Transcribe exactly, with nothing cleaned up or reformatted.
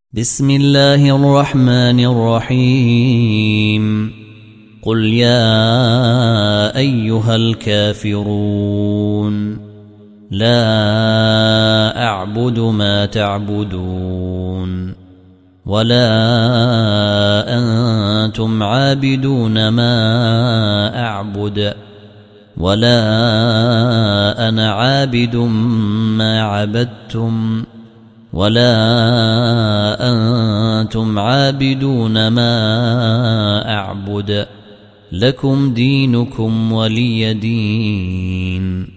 بسم الله الرحمن الرحيم قل يا أيها الكافرون لا أعبد ما تعبدون ولا أنتم عابدون ما أعبد ولا أنا عابد ما عبدتم ولا أنتم عابدون ما أعبد لكم دينكم ولي دين.